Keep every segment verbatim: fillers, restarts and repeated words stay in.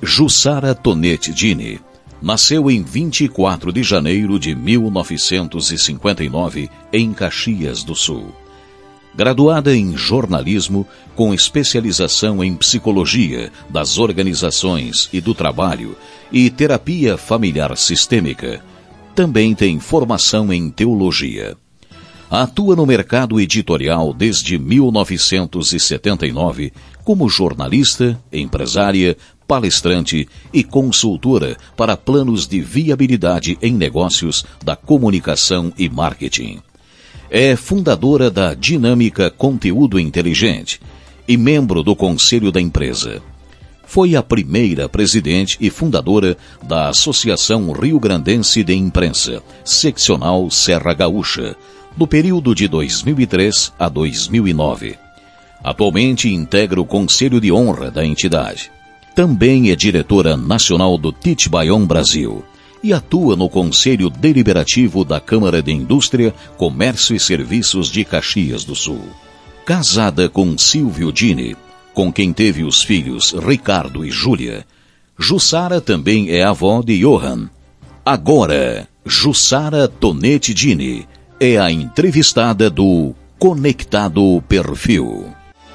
Jussara Tonetti Dini nasceu em vinte e quatro de janeiro de mil novecentos e cinquenta e nove em Caxias do Sul. Graduada em jornalismo, com especialização em psicologia das organizações e do trabalho e terapia familiar sistêmica, também tem formação em teologia. Atua no mercado editorial desde mil novecentos e setenta e nove como jornalista, empresária, palestrante e consultora para planos de viabilidade em negócios da comunicação e marketing. É fundadora da Dinâmica Conteúdo Inteligente e membro do conselho da empresa. Foi a primeira presidente e fundadora da Associação Rio-Grandense de Imprensa, seccional Serra Gaúcha, no período de dois mil e três a dois mil e nove. Atualmente integra o Conselho de Honra da entidade. Também é diretora nacional do Titbayon Brasil e atua no Conselho Deliberativo da Câmara de Indústria, Comércio e Serviços de Caxias do Sul. Casada com Silvio Dini, com quem teve os filhos Ricardo e Júlia, Jussara também é avó de Johan. Agora, Jussara Tonetti Dini é a entrevistada do Conectado Perfil.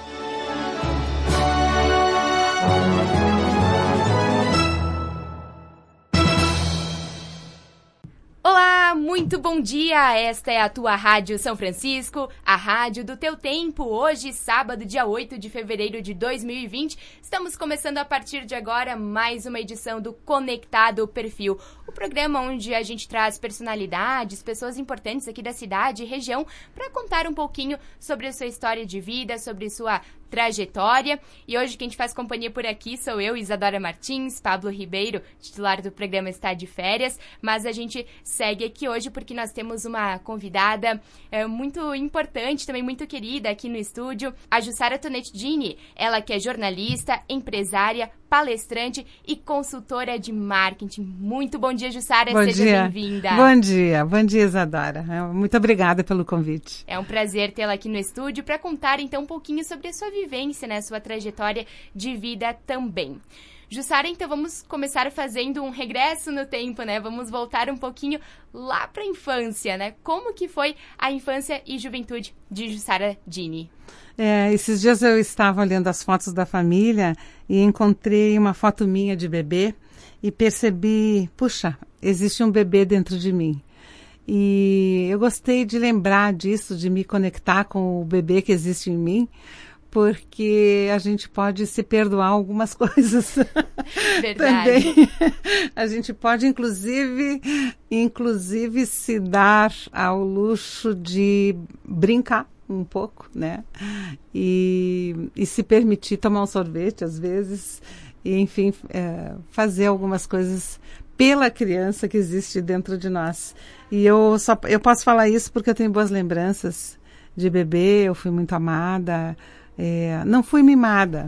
Olá, muito bom dia! Esta é a tua Rádio São Francisco, a rádio do teu tempo. Hoje, sábado, dia oito de fevereiro de dois mil e vinte, estamos começando a partir de agora mais uma edição do Conectado Perfil, o programa onde a gente traz personalidades, pessoas importantes aqui da cidade e região para contar um pouquinho sobre a sua história de vida, sobre sua trajetória. E hoje quem te faz companhia por aqui sou eu, Isadora Martins. Pablo Ribeiro, titular do programa, está de férias, mas a gente segue aqui hoje porque nós temos uma convidada é, muito importante, também muito querida aqui no estúdio, a Jussara Tonetti Dini. Ela que é jornalista, empresária, palestrante e consultora de marketing. Muito bom dia, Jussara. Bom Seja dia. bem-vinda. Bom dia. Bom dia, Isadora. Muito obrigada pelo convite. É um prazer tê-la aqui no estúdio para contar, então, um pouquinho sobre a sua vivência, né? Sua trajetória de vida também. Jussara, então vamos começar fazendo um regresso no tempo, né? Vamos voltar um pouquinho lá para a infância, né? Como que foi a infância e juventude de Jussara Dini? É, esses dias eu estava olhando as fotos da família e encontrei uma foto minha de bebê e percebi, puxa, existe um bebê dentro de mim. E eu gostei de lembrar disso, de me conectar com o bebê que existe em mim, porque a gente pode se perdoar algumas coisas. Verdade. Também. A gente pode, inclusive, inclusive, se dar ao luxo de brincar um pouco, né? E, e se permitir tomar um sorvete, às vezes, e, enfim, é, fazer algumas coisas pela criança que existe dentro de nós. E eu, só, eu posso falar isso porque eu tenho boas lembranças de bebê, eu fui muito amada. É, não fui mimada.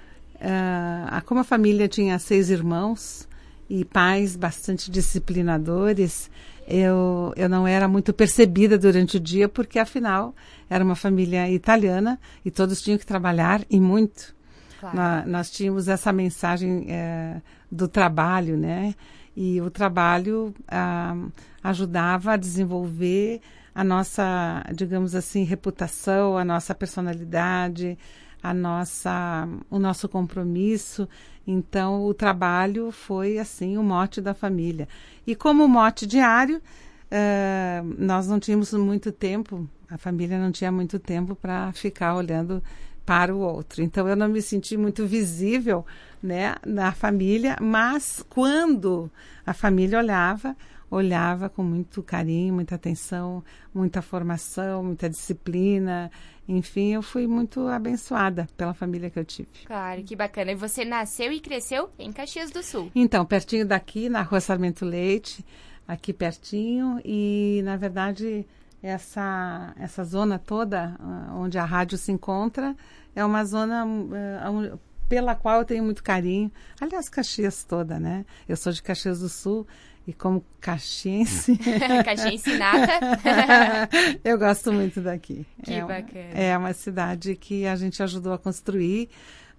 Uh, como a família tinha seis irmãos e pais bastante disciplinadores, eu, eu não era muito percebida durante o dia, porque afinal era uma família italiana e todos tinham que trabalhar e muito. Claro. Na, nós tínhamos essa mensagem é, do trabalho, né? E o trabalho ah, ajudava a desenvolver a nossa, digamos assim, reputação, a nossa personalidade, a nossa, o nosso compromisso. Então, o trabalho foi, assim, o mote da família. E como mote diário, uh, nós não tínhamos muito tempo, a família não tinha muito tempo para ficar olhando para o outro. Então, eu não me senti muito visível, né, na família, mas quando a família olhava, olhava com muito carinho, muita atenção, muita formação, muita disciplina. Enfim, eu fui muito abençoada pela família que eu tive. Claro, que bacana. E você nasceu e cresceu em Caxias do Sul? Então, pertinho daqui, na Rua Sarmento Leite, aqui pertinho. E, na verdade, essa, essa zona toda onde a rádio se encontra é uma zona uh, pela qual eu tenho muito carinho. Aliás, Caxias toda, né? Eu sou de Caxias do Sul. E como caxiense... Caxiense nata. Eu gosto muito daqui. Que é bacana. Uma, é uma cidade que a gente ajudou a construir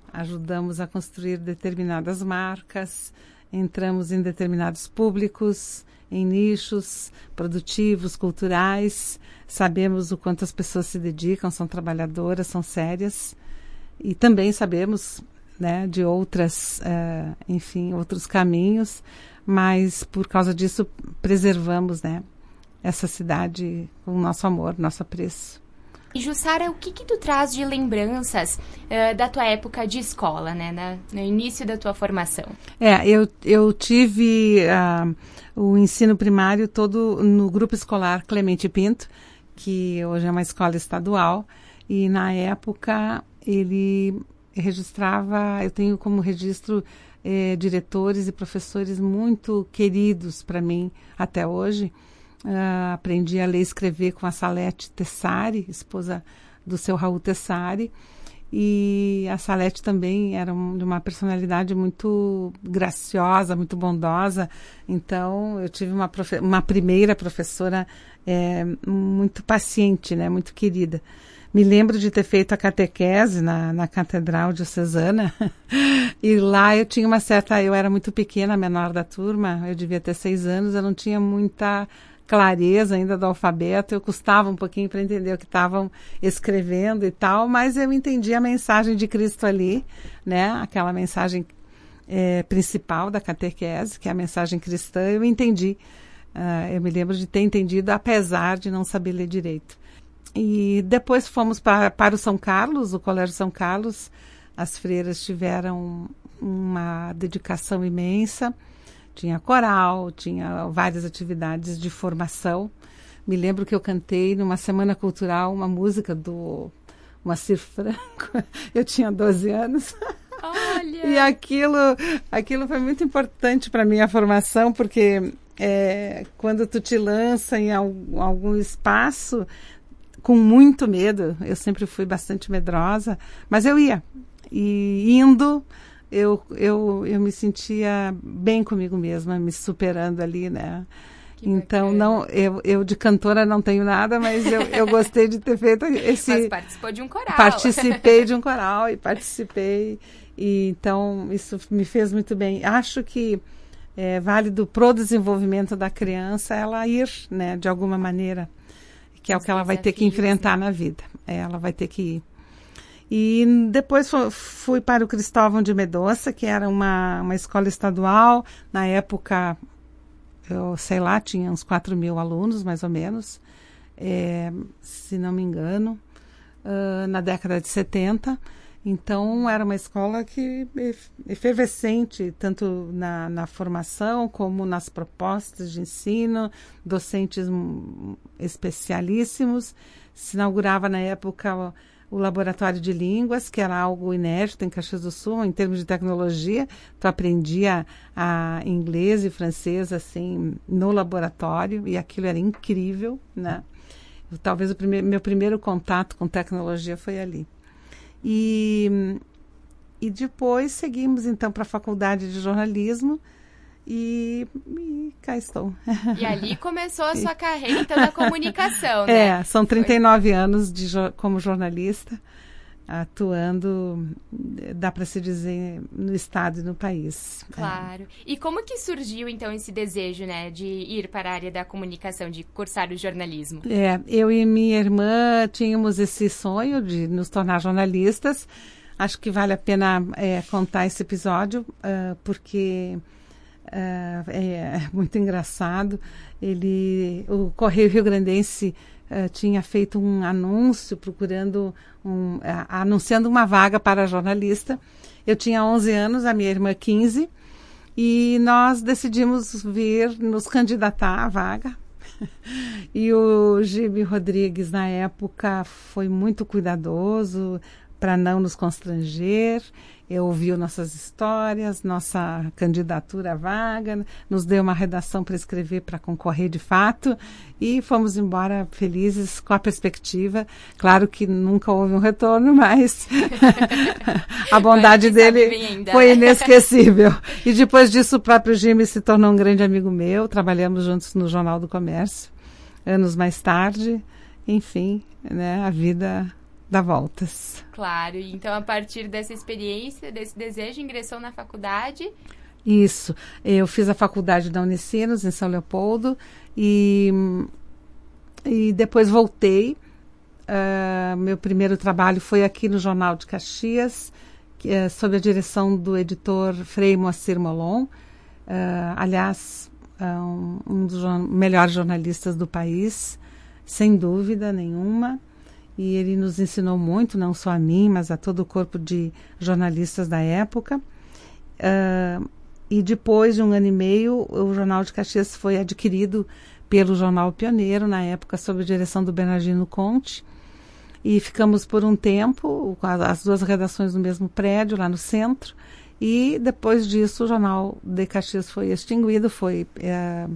ajudamos a construir determinadas marcas, entramos em determinados públicos, em nichos produtivos, culturais, sabemos o quanto as pessoas se dedicam, são trabalhadoras, são sérias, e também sabemos, né, de outras, uh, enfim, outros caminhos, mas por causa disso preservamos, né, essa cidade com o nosso amor, nosso apreço. E Jussara, o que que tu traz de lembranças uh, da tua época de escola, né, na, no início da tua formação? É, eu, eu tive uh, o ensino primário todo no grupo escolar Clemente Pinto, que hoje é uma escola estadual, e na época ele registrava, eu tenho como registro eh, diretores e professores muito queridos para mim até hoje. Uh, aprendi a ler e escrever com a Salete Tessari, esposa do seu Raul Tessari, e a Salete também era um, de uma personalidade muito graciosa, muito bondosa, então eu tive uma, profe- uma primeira professora é, muito paciente, né, muito querida. Me lembro de ter feito a catequese na, na Catedral Diocesana, e lá eu tinha uma certa, eu era muito pequena, menor da turma, eu devia ter seis anos, eu não tinha muita clareza ainda do alfabeto, eu custava um pouquinho para entender o que estavam escrevendo e tal, mas eu entendi a mensagem de Cristo ali, né, aquela mensagem é, principal da catequese, que é a mensagem cristã, eu entendi, uh, eu me lembro de ter entendido, apesar de não saber ler direito. E depois fomos para, para o São Carlos, o Colégio São Carlos, as freiras tiveram uma dedicação imensa, tinha coral, tinha várias atividades de formação. Me lembro que eu cantei numa semana cultural uma música do Moacir Franco. Eu tinha doze anos. Olha! E aquilo, aquilo foi muito importante para a minha formação, porque é, quando tu te lança em algum, algum espaço, com muito medo, eu sempre fui bastante medrosa, mas eu ia. E indo... Eu, eu, eu me sentia bem comigo mesma, me superando ali, né? Que então, bacana. não, eu, eu de cantora não tenho nada, mas eu, eu gostei de ter feito esse... Mas participou de um coral. Participei de um coral e participei. E, então, isso me fez muito bem. Acho que é válido pro desenvolvimento da criança ela ir, né, de alguma maneira, que é Os o que ela vai ter que enfrentar, né, na vida. É, ela vai ter que ir. E depois fui para o Cristóvão de Medoça, que era uma, uma escola estadual. Na época, eu sei lá, tinha uns quatro mil alunos, mais ou menos, é, se não me engano, uh, na década de setenta. Então, era uma escola que efervescente, tanto na, na formação como nas propostas de ensino, docentes especialíssimos. Se inaugurava na época o laboratório de línguas, que era algo inédito em Caxias do Sul, em termos de tecnologia. Tu aprendia a inglês e francês, assim, no laboratório, e aquilo era incrível, né? Talvez o primeiro, meu primeiro contato com tecnologia foi ali. E, e depois seguimos, então, para a Faculdade de Jornalismo, E, e cá estou. E ali começou a sua carreira, então, da comunicação, né? É, são trinta e nove Foi. anos de, como jornalista, atuando, dá para se dizer, no estado e no país. Claro. É. E como que surgiu, então, esse desejo, né, de ir para a área da comunicação, de cursar o jornalismo? É, eu e minha irmã tínhamos esse sonho de nos tornar jornalistas. Acho que vale a pena é, contar esse episódio, uh, porque... Uh, é muito engraçado. Ele, o Correio Rio-Grandense uh, tinha feito um anúncio procurando um, uh, anunciando uma vaga para jornalista. Eu tinha onze anos, a minha irmã quinze, e nós decidimos vir nos candidatar à vaga. E o Gibi Rodrigues, na época, foi muito cuidadoso para não nos constranger. Eu ouviu nossas histórias, nossa candidatura à vaga, nos deu uma redação para escrever, para concorrer de fato, e fomos embora felizes com a perspectiva. Claro que nunca houve um retorno, mas a bondade dele foi inesquecível. E depois disso, o próprio Jimmy se tornou um grande amigo meu, trabalhamos juntos no Jornal do Comércio, anos mais tarde. Enfim, né, a vida dar voltas. Claro, então a partir dessa experiência, desse desejo, ingressou na faculdade? Isso, eu fiz a faculdade da Unicinos, em São Leopoldo, e, e depois voltei. Uh, meu primeiro trabalho foi aqui no Jornal de Caxias, que, uh, sob a direção do editor Frei Moacir Molon, uh, aliás, um, um dos jorn- melhores jornalistas do país, sem dúvida nenhuma, e ele nos ensinou muito, não só a mim, mas a todo o corpo de jornalistas da época. Uh, e depois de um ano e meio, o Jornal de Caxias foi adquirido pelo Jornal Pioneiro, na época sob a direção do Bernardino Conte, e ficamos por um tempo, com as duas redações no mesmo prédio, lá no centro, e depois disso o Jornal de Caxias foi extinguido, foi é,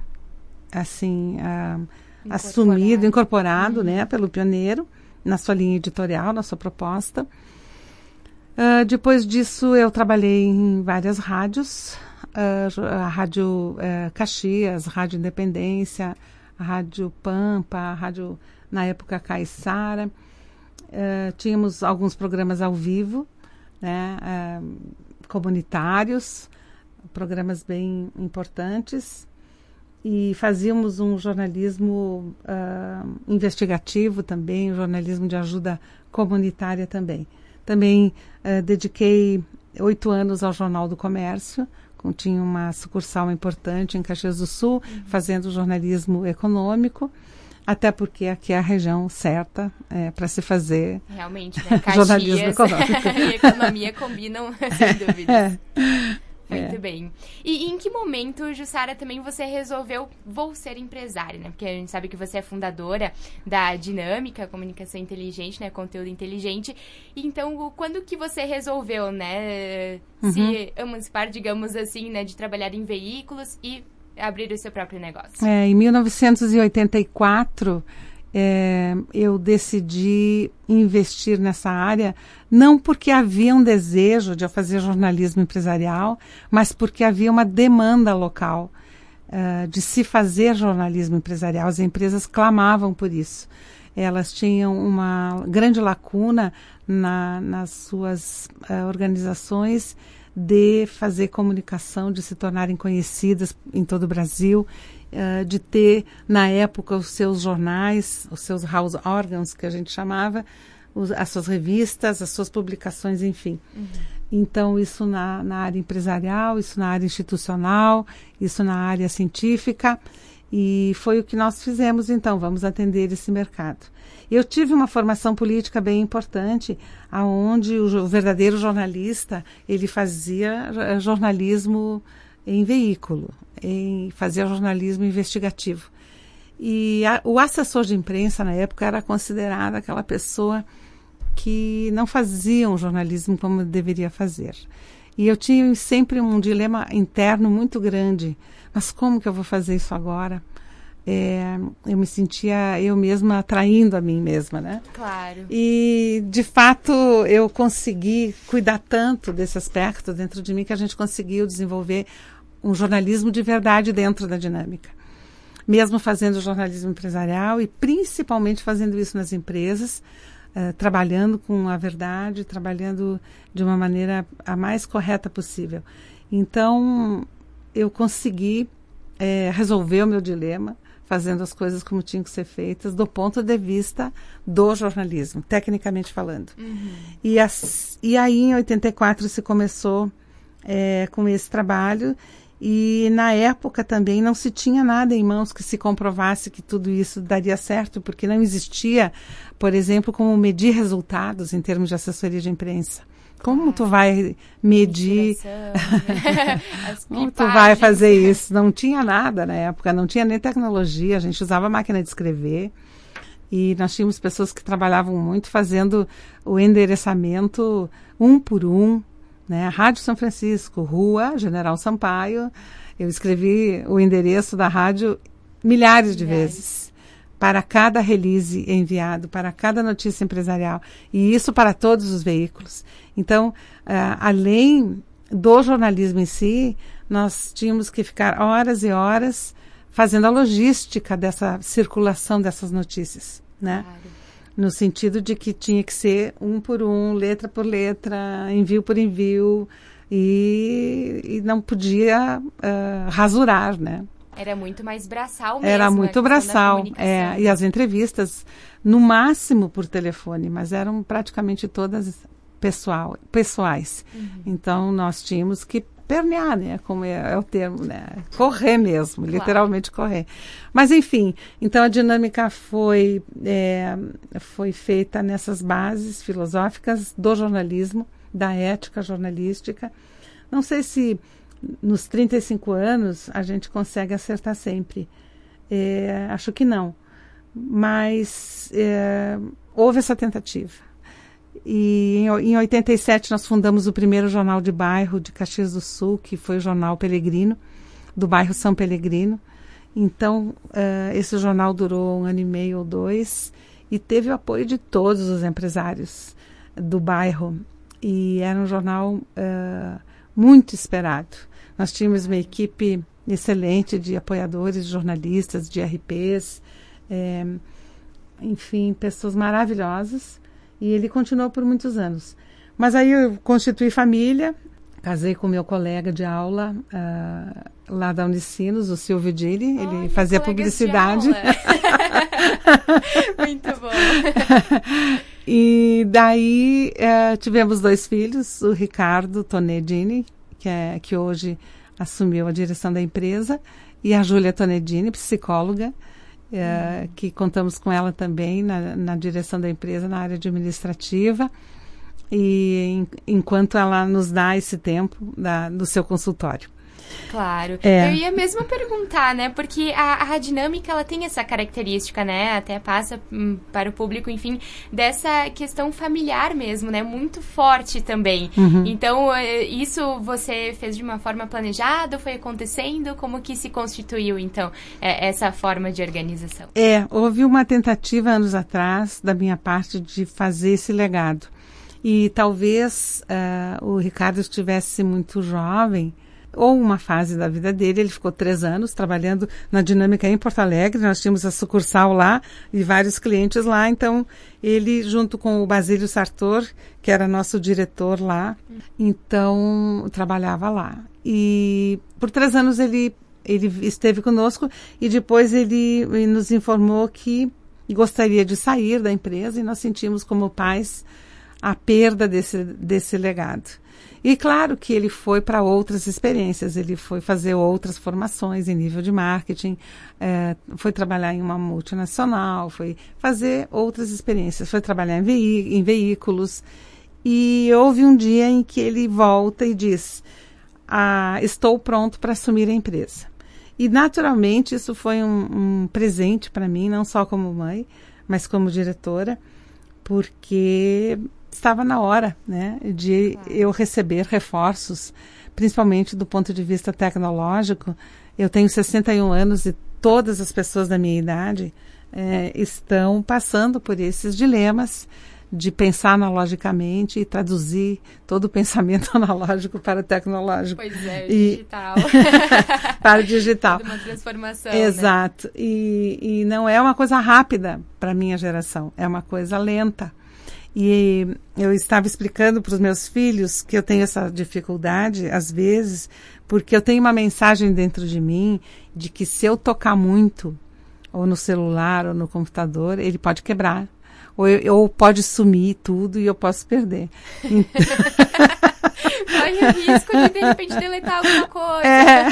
assim... É, Incorporado. assumido, incorporado, uhum. né, pelo Pioneiro, na sua linha editorial, na sua proposta. Uh, depois disso, eu trabalhei em várias rádios, uh, a Rádio uh, Caxias, Rádio Independência, a Rádio Pampa, a Rádio, na época, Caiçara. Uh, tínhamos alguns programas ao vivo, né, uh, comunitários, programas bem importantes. E fazíamos um jornalismo uh, investigativo também, um jornalismo de ajuda comunitária também. Também uh, dediquei oito anos ao Jornal do Comércio, com, tinha uma sucursal importante em Caxias do Sul, uhum. fazendo jornalismo econômico, até porque aqui é a região certa é, para se fazer realmente, né? Caxias jornalismo econômico. E economia combinam, sem dúvidas. É. Muito é. bem. E, e em que momento, Jussara, também você resolveu, vou ser empresária, né? Porque a gente sabe que você é fundadora da Dinâmica, Comunicação Inteligente, né? Conteúdo inteligente. Então, quando que você resolveu, né? Uhum. Se emancipar, digamos assim, né? De trabalhar em veículos e abrir o seu próprio negócio? É, em mil novecentos e oitenta e quatro... É, eu decidi investir nessa área, não porque havia um desejo de eu fazer jornalismo empresarial, mas porque havia uma demanda local uh, de se fazer jornalismo empresarial. As empresas clamavam por isso. Elas tinham uma grande lacuna na, nas suas uh, organizações de fazer comunicação, de se tornarem conhecidas em todo o Brasil, uh, de ter, na época, os seus jornais, os seus house organs, que a gente chamava, os, as suas revistas, as suas publicações, enfim. Uhum. Então, isso na, na área empresarial, isso na área institucional, isso na área científica, e foi o que nós fizemos, então, vamos atender esse mercado. Eu tive uma formação política bem importante, aonde o, o verdadeiro jornalista, ele fazia jornalismo em veículo, em, fazia jornalismo investigativo. E a, o assessor de imprensa, na época, era considerado aquela pessoa que não fazia um jornalismo como deveria fazer. E eu tinha sempre um dilema interno muito grande. Mas como que eu vou fazer isso agora? É, eu me sentia eu mesma traindo a mim mesma, né? Claro. E, de fato, eu consegui cuidar tanto desse aspecto dentro de mim que a gente conseguiu desenvolver um jornalismo de verdade dentro da Dinâmica. Mesmo fazendo jornalismo empresarial e principalmente fazendo isso nas empresas, uh, trabalhando com a verdade, trabalhando de uma maneira a mais correta possível. Então, eu consegui é, resolver o meu dilema, fazendo as coisas como tinham que ser feitas, do ponto de vista do jornalismo, tecnicamente falando. Uhum. E, as, e aí, em oitenta e quatro, se começou é, com esse trabalho, e na época também não se tinha nada em mãos que se comprovasse que tudo isso daria certo, porque não existia, por exemplo, como medir resultados em termos de assessoria de imprensa. Como ah, tu vai medir, como tu vai fazer isso? Não tinha nada na época, não tinha nem tecnologia, a gente usava máquina de escrever e nós tínhamos pessoas que trabalhavam muito fazendo o endereçamento um por um, né? Rádio São Francisco, Rua General Sampaio, eu escrevi o endereço da rádio milhares de milhares. vezes. Para cada release enviado, para cada notícia empresarial, e isso para todos os veículos. Então, uh, além do jornalismo em si, nós tínhamos que ficar horas e horas fazendo a logística dessa circulação dessas notícias, né? Claro. no sentido de que tinha que ser um por um, letra por letra, envio por envio, e, e não podia uh, rasurar, né? Era muito mais braçal mesmo. Era muito braçal, é, e as entrevistas, no máximo por telefone, mas eram praticamente todas pessoal, pessoais. Uhum. Então, nós tínhamos que pernear, né, como é, é o termo, né, correr mesmo, claro. Literalmente correr. Mas, enfim, então a dinâmica foi, é, foi feita nessas bases filosóficas do jornalismo, da ética jornalística. Não sei se nos trinta e cinco anos a gente consegue acertar sempre. É, acho que não. Mas é, houve essa tentativa. E em, em oitenta e sete nós fundamos o primeiro jornal de bairro de Caxias do Sul, que foi o Jornal Pelegrino, do bairro São Pelegrino. Então, uh, esse jornal durou um ano e meio ou dois e teve o apoio de todos os empresários do bairro. E era um jornal uh, muito esperado. Nós tínhamos uma equipe excelente de apoiadores, jornalistas, de R Ps, é, enfim, pessoas maravilhosas. E ele continuou por muitos anos. Mas aí eu constituí família, casei com meu colega de aula uh, lá da Unicinos, o Silvio Dili, ele Olha, fazia publicidade. Muito bom. E daí uh, tivemos dois filhos, o Ricardo Tonedini, que, é, que hoje assumiu a direção da empresa, e a Júlia Tonedini, psicóloga, É, que contamos com ela também na, na direção da empresa, na área administrativa, e em, enquanto ela nos dá esse tempo da, do seu consultório. Claro. É. Eu ia mesmo perguntar, né? Porque a, a dinâmica, ela tem essa característica, né? Até passa hum, para o público, enfim, dessa questão familiar mesmo, né? Muito forte também. Uhum. Então, isso você fez de uma forma planejada? Foi acontecendo? Como que se constituiu, então, essa forma de organização? É, houve uma tentativa anos atrás, da minha parte, de fazer esse legado. E talvez uh, o Ricardo estivesse muito jovem, ou uma fase da vida dele. Ele ficou três anos trabalhando na Dinâmica em Porto Alegre. Nós tínhamos a sucursal lá e vários clientes lá. Então, ele, junto com o Basílio Sartor, que era nosso diretor lá, então, trabalhava lá. E por três anos ele, ele esteve conosco e depois ele, ele nos informou que gostaria de sair da empresa, e nós sentimos como pais a perda desse, desse legado. E claro que ele foi para outras experiências, ele foi fazer outras formações em nível de marketing, é, foi trabalhar em uma multinacional, foi fazer outras experiências, foi trabalhar em, veí- em veículos. E houve um dia em que ele volta e diz, ah, estou pronto para assumir a empresa. E naturalmente isso foi um, um presente para mim, não só como mãe, mas como diretora, porque estava na hora, né, de claro. eu receber reforços, principalmente do ponto de vista tecnológico. Eu tenho sessenta e um anos e todas as pessoas da minha idade é, estão passando por esses dilemas de pensar analogicamente e traduzir todo o pensamento analógico para o tecnológico. Pois é, e... digital. para o digital. Toda uma transformação. Exato. Né? E, e não é uma coisa rápida para a minha geração, é uma coisa lenta. E eu estava explicando para os meus filhos que eu tenho essa dificuldade, às vezes, porque eu tenho uma mensagem dentro de mim de que se eu tocar muito, ou no celular, ou no computador, ele pode quebrar. Ou, eu, ou pode sumir tudo e eu posso perder. Corre o risco de, de repente, deletar alguma coisa. É.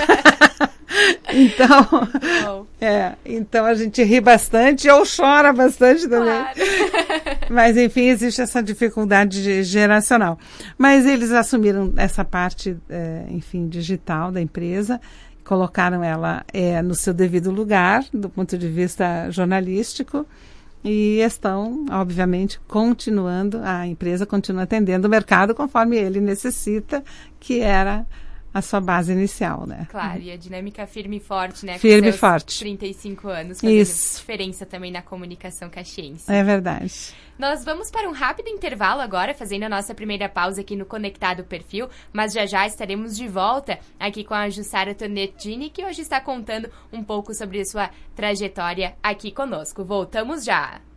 Então, é, então a gente ri bastante ou chora bastante também. Claro. Mas, enfim, existe essa dificuldade geracional. Mas eles assumiram essa parte, é, enfim, digital da empresa, colocaram ela é, no seu devido lugar, do ponto de vista jornalístico, e estão, obviamente, continuando, a empresa continua atendendo o mercado conforme ele necessita, que era a sua base inicial, né? Claro, e a dinâmica firme e forte, né? Firme e com seus forte. trinta e cinco anos, fazendo Isso. diferença também na comunicação caxiense. É verdade. Nós vamos para um rápido intervalo agora, fazendo a nossa primeira pausa aqui no Conectado Perfil, mas já já estaremos de volta aqui com a Jussara Tonedini, que hoje está contando um pouco sobre a sua trajetória aqui conosco. Voltamos já!